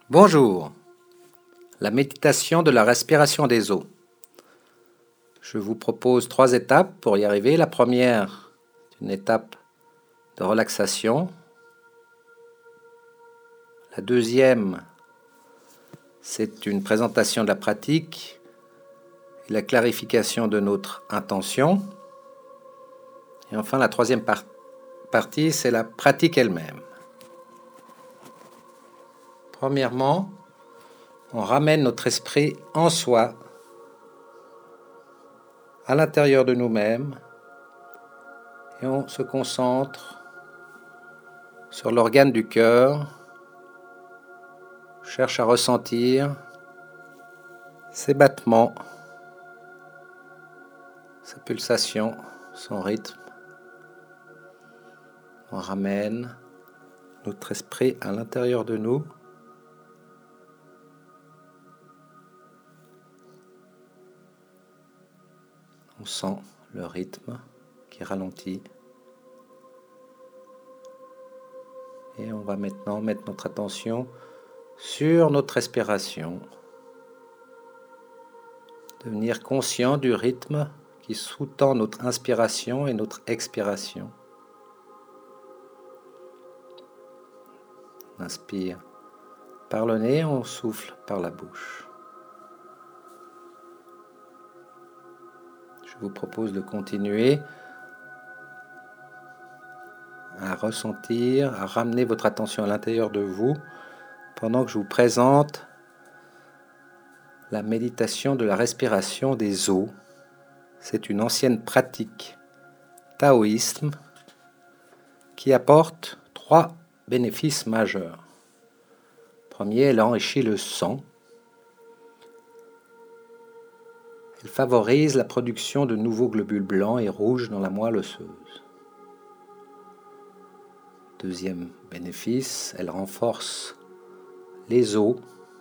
Bonjour, la méditation de la respiration des os. Je vous propose 3 étapes pour y arriver. La première, c'est une étape de relaxation. La deuxième, c'est une présentation de la pratique et la clarification de notre intention. Et enfin, la troisième partie, c'est la pratique elle-même. Premièrement, on ramène notre esprit en soi, à l'intérieur de nous-mêmes, et on se concentre sur l'organe du cœur, cherche à ressentir ses battements, sa pulsation, son rythme. On ramène notre esprit à l'intérieur de nous. On sent le rythme qui ralentit. Et on va maintenant mettre notre attention sur notre respiration. Devenir conscient du rythme qui sous-tend notre inspiration et notre expiration. On inspire par le nez, on souffle par la bouche. Je vous propose de continuer à ressentir, à ramener votre attention à l'intérieur de vous pendant que je vous présente la méditation de la respiration des os. C'est une ancienne pratique taoïsme qui apporte 3 bénéfices majeurs. Premier, elle enrichit le sang. Elle favorise la production de nouveaux globules blancs et rouges dans la moelle osseuse. Deuxième bénéfice, elle renforce les os.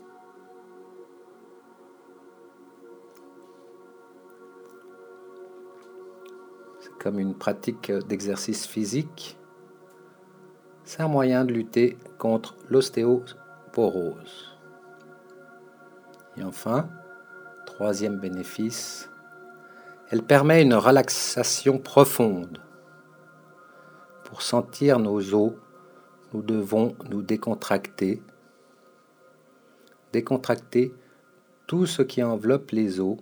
C'est comme une pratique d'exercice physique. C'est un moyen de lutter contre l'ostéoporose. Et enfin, troisième bénéfice, elle permet une relaxation profonde. Pour sentir nos os, nous devons nous décontracter. Décontracter tout ce qui enveloppe les os.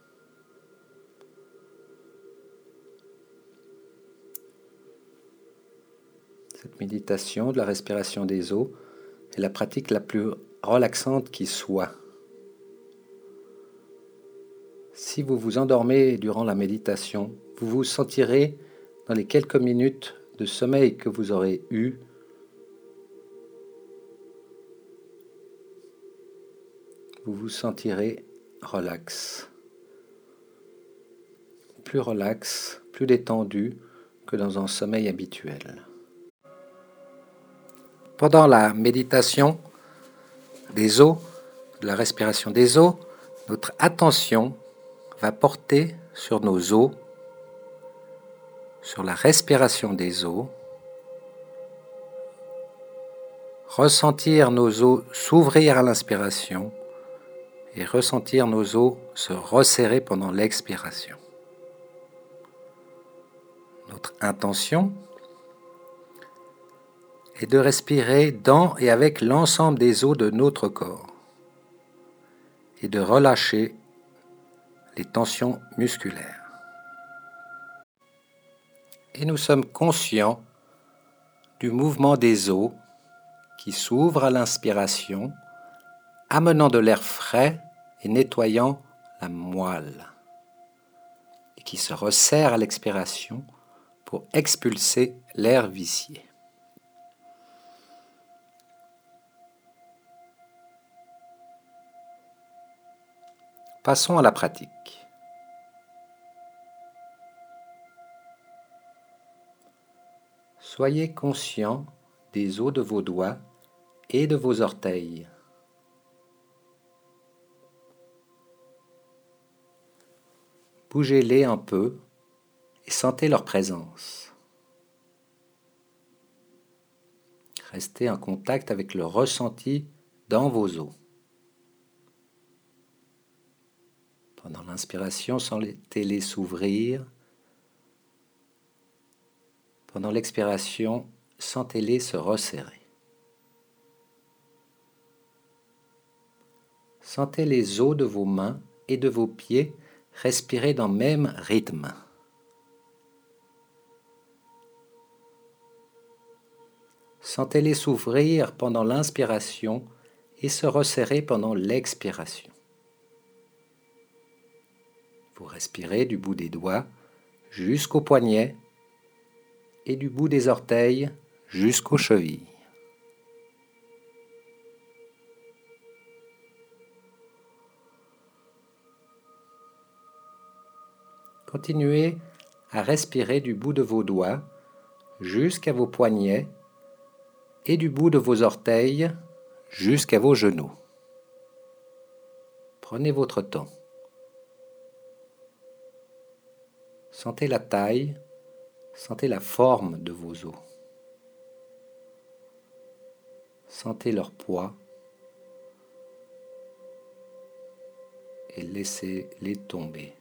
Cette méditation de la respiration des os est la pratique la plus relaxante qui soit. Si vous vous endormez durant la méditation, vous vous sentirez dans les quelques minutes de sommeil que vous aurez eu, vous vous sentirez relax, plus détendu que dans un sommeil habituel. Pendant la méditation des os, de la respiration des os, notre attention va porter sur nos os, sur la respiration des os, ressentir nos os s'ouvrir à l'inspiration et ressentir nos os se resserrer pendant l'expiration. Notre intention est de respirer dans et avec l'ensemble des os de notre corps et de relâcher les tensions musculaires. Et nous sommes conscients du mouvement des os qui s'ouvrent à l'inspiration, amenant de l'air frais et nettoyant la moelle, et qui se resserre à l'expiration pour expulser l'air vicié. Passons à la pratique. Soyez conscient des os de vos doigts et de vos orteils. Bougez-les un peu et sentez leur présence. Restez en contact avec le ressenti dans vos os. Pendant l'inspiration, sentez-les s'ouvrir. Pendant l'expiration, sentez-les se resserrer. Sentez les os de vos mains et de vos pieds respirer dans le même rythme. Sentez-les s'ouvrir pendant l'inspiration et se resserrer pendant l'expiration. Vous respirez du bout des doigts jusqu'aux poignets et du bout des orteils jusqu'aux chevilles. Continuez à respirer du bout de vos doigts jusqu'à vos poignets et du bout de vos orteils jusqu'à vos genoux. Prenez votre temps. Sentez la taille, sentez la forme de vos os. Sentez leur poids et laissez-les tomber.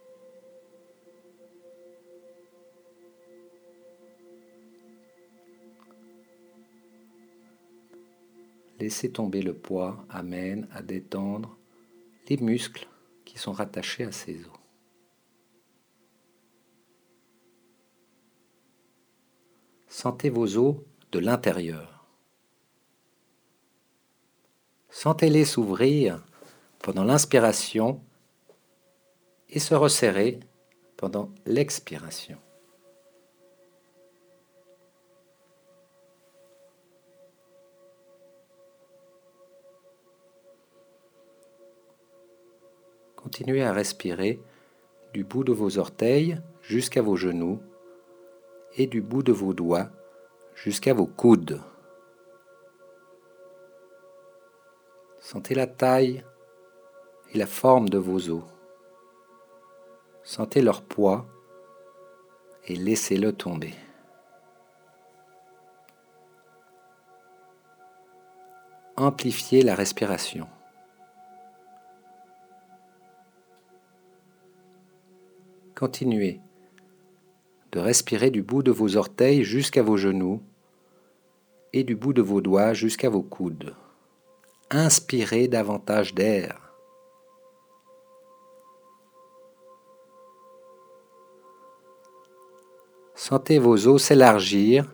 Laisser tomber le poids amène à détendre les muscles qui sont rattachés à ces os. Sentez vos os de l'intérieur. Sentez-les s'ouvrir pendant l'inspiration et se resserrer pendant l'expiration. Continuez à respirer du bout de vos orteils jusqu'à vos genoux et du bout de vos doigts jusqu'à vos coudes. Sentez la taille et la forme de vos os. Sentez leur poids et laissez-le tomber. Amplifiez la respiration. Continuez de respirer du bout de vos orteils jusqu'à vos genoux et du bout de vos doigts jusqu'à vos coudes. Inspirez davantage d'air. Sentez vos os s'élargir,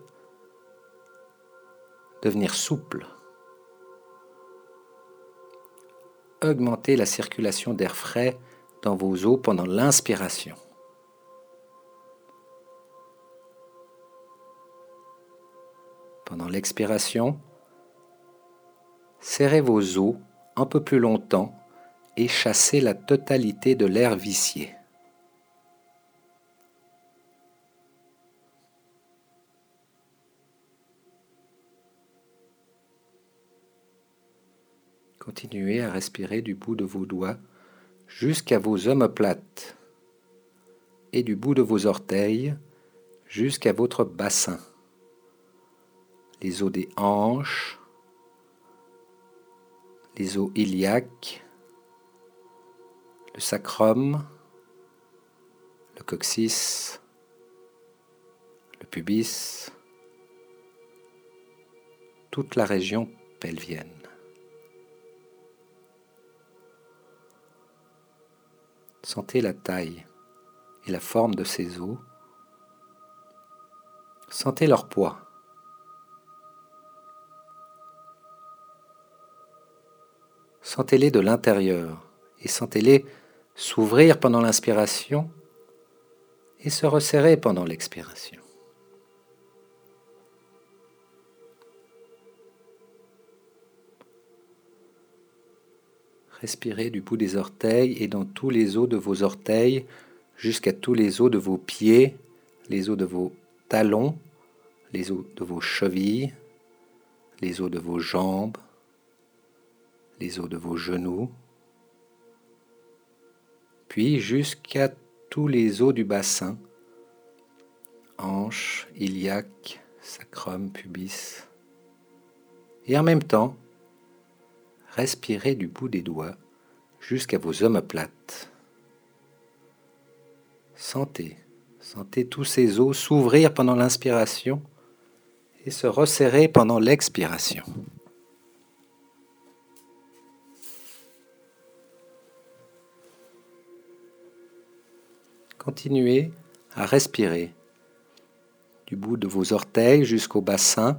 devenir souples. Augmentez la circulation d'air frais dans vos os pendant l'inspiration. Pendant l'expiration, serrez vos os un peu plus longtemps et chassez la totalité de l'air vicié. Continuez à respirer du bout de vos doigts jusqu'à vos omoplates et du bout de vos orteils jusqu'à votre bassin. Les os des hanches, les os iliaques, le sacrum, le coccyx, le pubis, toute la région pelvienne. Sentez la taille et la forme de ces os. Sentez leur poids. Sentez-les de l'intérieur et sentez-les s'ouvrir pendant l'inspiration et se resserrer pendant l'expiration. Respirez du bout des orteils et dans tous les os de vos orteils jusqu'à tous les os de vos pieds, les os de vos talons, les os de vos chevilles, les os de vos jambes, les os de vos genoux, puis jusqu'à tous les os du bassin, hanches, iliaques, sacrum, pubis. Et en même temps, respirez du bout des doigts jusqu'à vos omoplates. Sentez tous ces os s'ouvrir pendant l'inspiration et se resserrer pendant l'expiration. Continuez à respirer du bout de vos orteils jusqu'au bassin,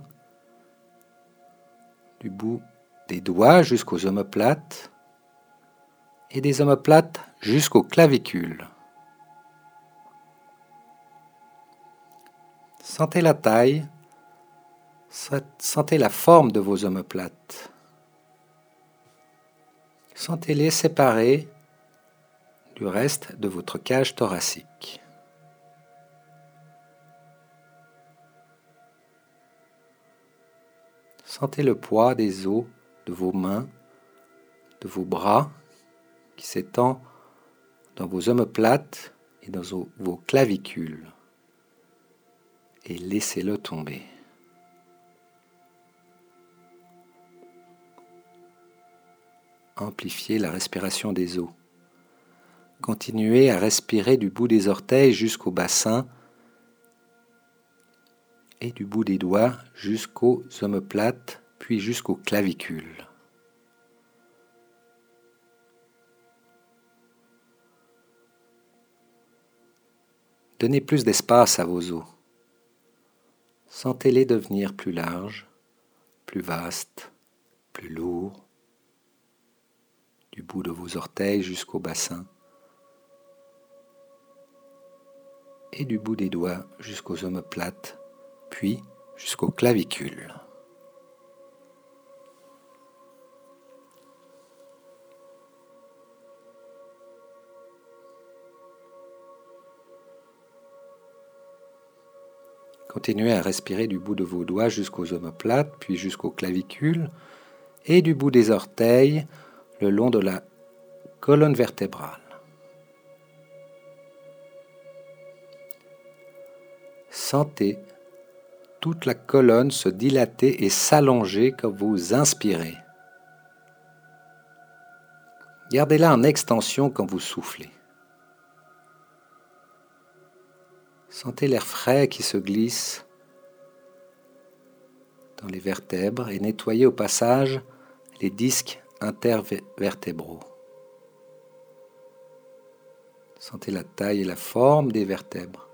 du bout des doigts jusqu'aux omoplates et des omoplates jusqu'aux clavicules. Sentez la taille, sentez la forme de vos omoplates. Sentez-les séparés du reste de votre cage thoracique. Sentez le poids des os de vos mains, de vos bras qui s'étend dans vos omoplates et dans vos clavicules. Et laissez-le tomber. Amplifiez la respiration des os. Continuez à respirer du bout des orteils jusqu'au bassin et du bout des doigts jusqu'aux omoplates, puis jusqu'aux clavicules. Donnez plus d'espace à vos os. Sentez-les devenir plus larges, plus vastes, plus lourds, du bout de vos orteils jusqu'au bassin, et du bout des doigts jusqu'aux omoplates, puis jusqu'aux clavicules. Continuez à respirer du bout de vos doigts jusqu'aux omoplates, puis jusqu'aux clavicules, et du bout des orteils le long de la colonne vertébrale. Sentez toute la colonne se dilater et s'allonger quand vous inspirez. Gardez-la en extension quand vous soufflez. Sentez l'air frais qui se glisse dans les vertèbres et nettoyez au passage les disques intervertébraux. Sentez la taille et la forme des vertèbres.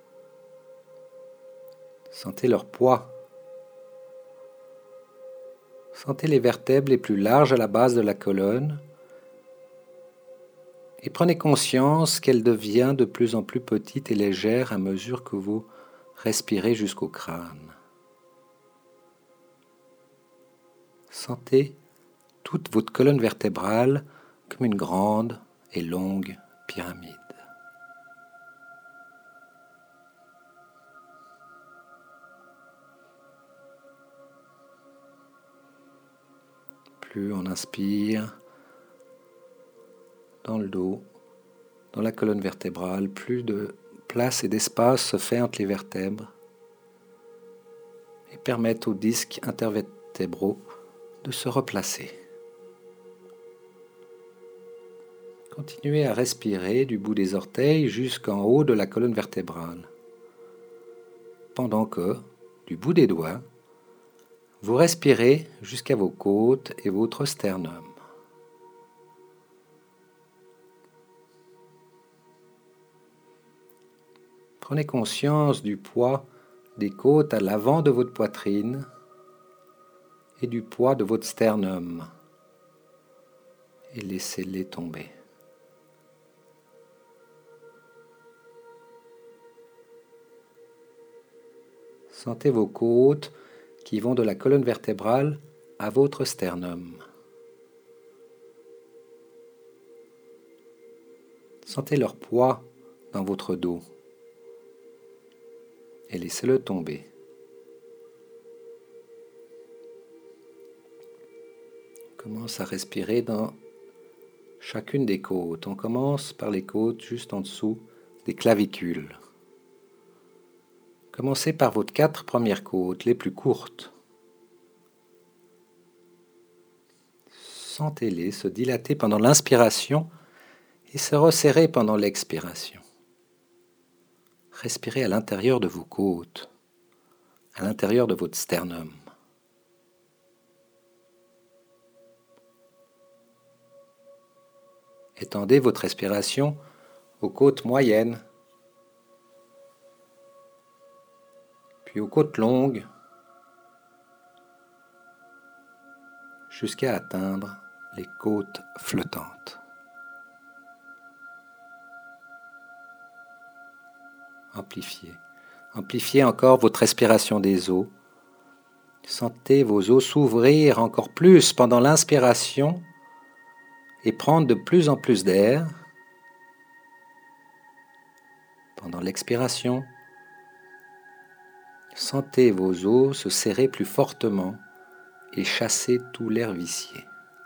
Sentez leur poids. Sentez les vertèbres les plus larges à la base de la colonne et prenez conscience qu'elle devient de plus en plus petite et légère à mesure que vous respirez jusqu'au crâne. Sentez toute votre colonne vertébrale comme une grande et longue pyramide. Plus on inspire dans le dos, dans la colonne vertébrale, plus de place et d'espace se fait entre les vertèbres et permettent aux disques intervertébraux de se replacer. Continuez à respirer du bout des orteils jusqu'en haut de la colonne vertébrale, pendant que, du bout des doigts, vous respirez jusqu'à vos côtes et votre sternum. Prenez conscience du poids des côtes à l'avant de votre poitrine et du poids de votre sternum et laissez-les tomber. Sentez vos côtes qui vont de la colonne vertébrale à votre sternum. Sentez leur poids dans votre dos et laissez-le tomber. Commence à respirer dans chacune des côtes. On commence par les côtes juste en dessous des clavicules. Commencez par vos 4 premières côtes, les plus courtes. Sentez-les se dilater pendant l'inspiration et se resserrer pendant l'expiration. Respirez à l'intérieur de vos côtes, à l'intérieur de votre sternum. Étendez votre respiration aux côtes moyennes, puis aux côtes longues, jusqu'à atteindre les côtes flottantes. Amplifiez encore votre respiration des os. Sentez vos os s'ouvrir encore plus pendant l'inspiration et prendre de plus en plus d'air. Pendant l'expiration, sentez vos os se serrer plus fortement et chasser tout l'air vicié.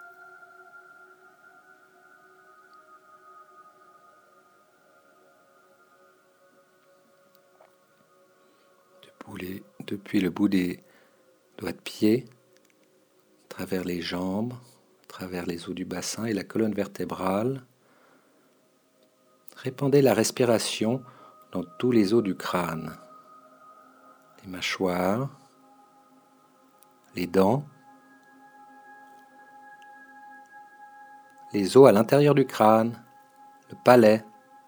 Depuis le bout des doigts de pied, à travers les jambes, à travers les os du bassin et la colonne vertébrale, répandez la respiration dans tous les os du crâne, les mâchoires, les dents, les os à l'intérieur du crâne, le palais.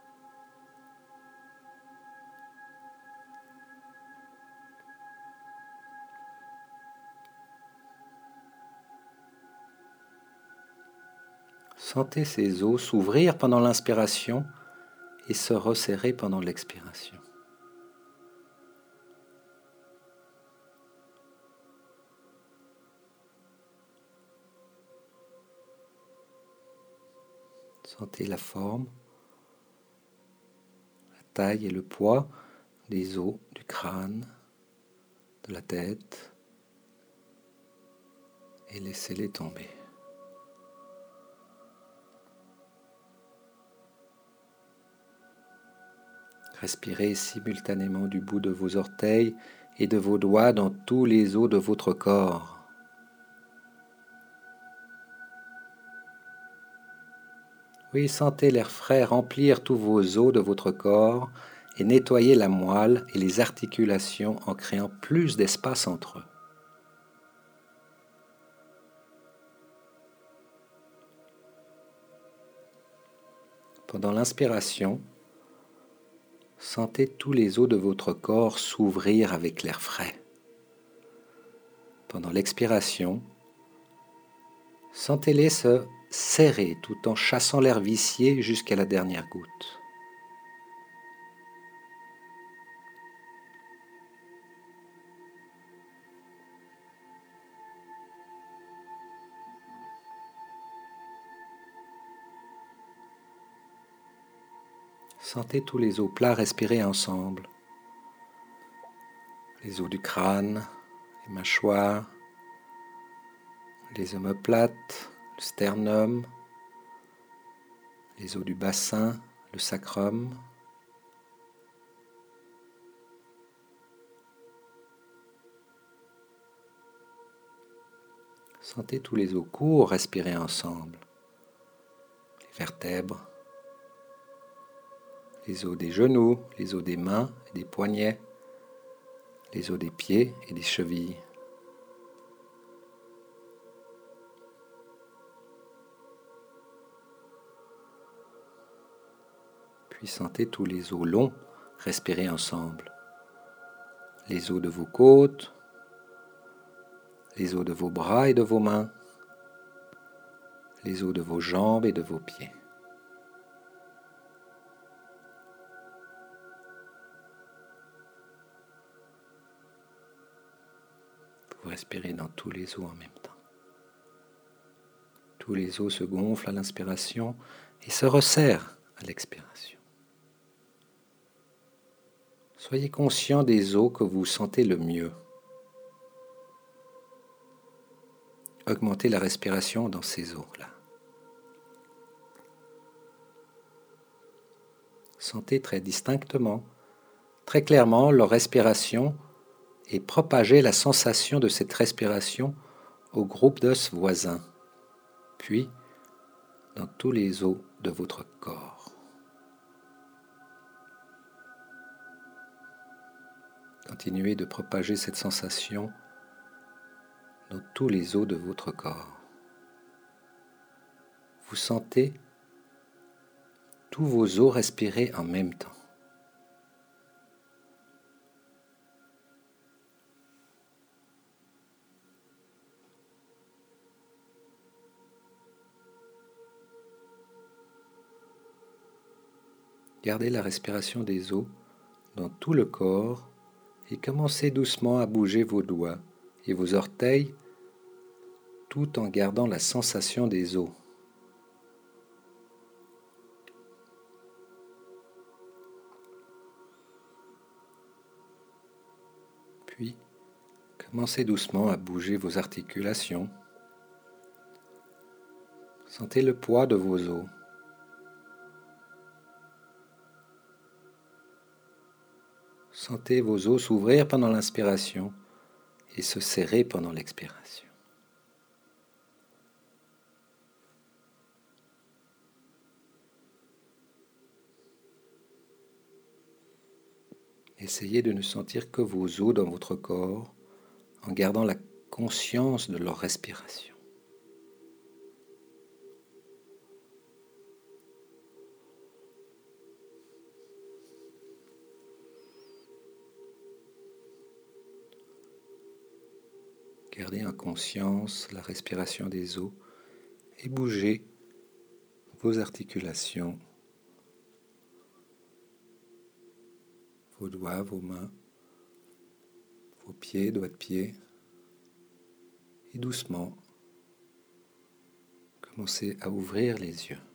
Sentez ces os s'ouvrir pendant l'inspiration et se resserrer pendant l'expiration. Sentez la forme, la taille et le poids des os du crâne, de la tête, et laissez-les tomber. Respirez simultanément du bout de vos orteils et de vos doigts dans tous les os de votre corps. Oui, sentez l'air frais remplir tous vos os de votre corps et nettoyer la moelle et les articulations en créant plus d'espace entre eux. Pendant l'inspiration, sentez tous les os de votre corps s'ouvrir avec l'air frais. Pendant l'expiration, sentez-les se serrer tout en chassant l'air vicié jusqu'à la dernière goutte. Sentez tous les os plats respirer ensemble. Les os du crâne, les mâchoires, les omoplates, le sternum, les os du bassin, le sacrum. Sentez tous les os courts respirer ensemble. Les vertèbres, les os des genoux, les os des mains et des poignets, les os des pieds et des chevilles. Puis sentez tous les os longs respirer ensemble. Les os de vos côtes, les os de vos bras et de vos mains, les os de vos jambes et de vos pieds. Vous respirez dans tous les os en même temps. Tous les os se gonflent à l'inspiration et se resserrent à l'expiration. Soyez conscient des os que vous sentez le mieux. Augmentez la respiration dans ces os-là. Sentez très distinctement, très clairement leur respiration et propagez la sensation de cette respiration au groupe d'os voisins, puis dans tous les os de votre corps. Continuez de propager cette sensation dans tous les os de votre corps. Vous sentez tous vos os respirer en même temps. Gardez la respiration des os dans tout le corps et commencez doucement à bouger vos doigts et vos orteils tout en gardant la sensation des os. Puis, commencez doucement à bouger vos articulations. Sentez le poids de vos os. Sentez vos os s'ouvrir pendant l'inspiration et se serrer pendant l'expiration. Essayez de ne sentir que vos os dans votre corps en gardant la conscience de leur respiration. Gardez en conscience la respiration des os et bougez vos articulations, vos doigts, vos mains, vos pieds, doigts de pied. Et doucement, commencez à ouvrir les yeux.